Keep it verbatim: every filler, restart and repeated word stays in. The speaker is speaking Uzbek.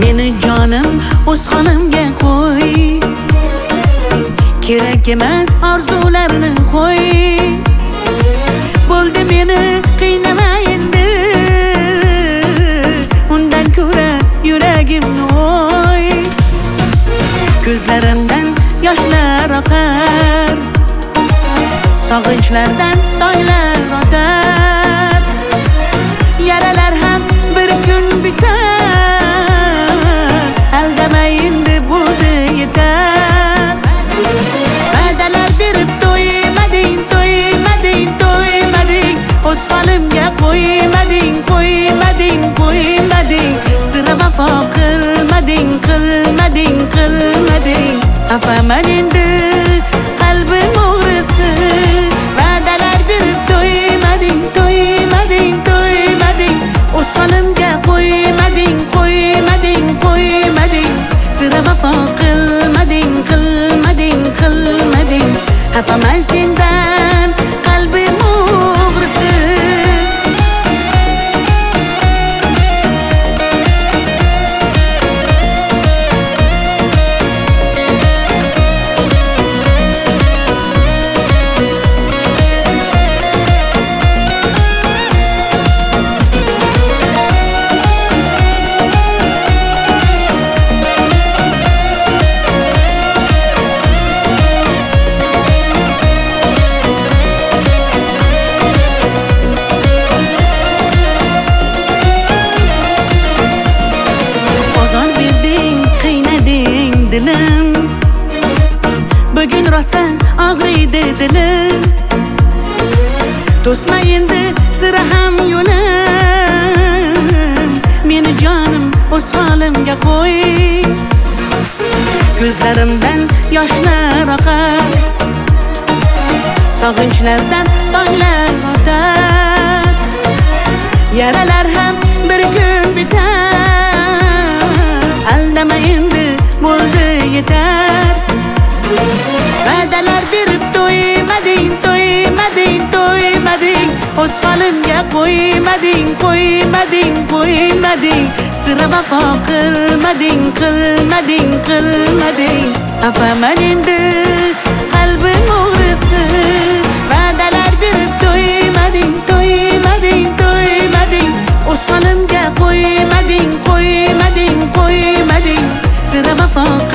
Meni jonim o'z xonamga qo'y, kerak emas orzularni qo'y. Bo'ldi meni qiynama endi, undan ko'ra yuragimni o'y. Ko'zlarimdan yoshlar oqar, sog'inchlardan tonglar o'tar. Yaralar ham bir kun bitar, aldama endi bo'ldi yetar. Va'dalar berib to'ymading, to'ymading, to'ymading, o'z holimga qo'ymading, qo'ymading, qo'ymading. Sira vafo qilmading, qilmading, qilmading. Afaman endi qalbim o'g'risi. Va'dalar berib to'ymading, to'ymading, to'ymading, o'z holimga qo'ymading, qo'ymading, qo'ymading. Sira vafo qilmading, qilmading, qilmading. Afaman sendan qalbim o'g'risi. Bugun rosa og'riydi dilim, to'sma endi sira ham yo'lim. Meni jonim o'z holimga qo'y, ko'zlarimdan yoshlar oqar, sog'inchlardan tonglar o'tar. Yaralar ham bir kun bitar, aldama endi bo'ldi yetar. Va'dalar berib to'ymading, to'ymading, to'ymading, o'z holimga qo'ymading, qo'ymading, qo'ymading. Sira vafo qilmading, qilmading, qilmading. Afaman endi qalbim o'g'risi. Va'dalar berib to'ymading, to'ymading, to'ymading, o'z holimga qo'ymading, qo'ymading, qo'ymading. Sira vafo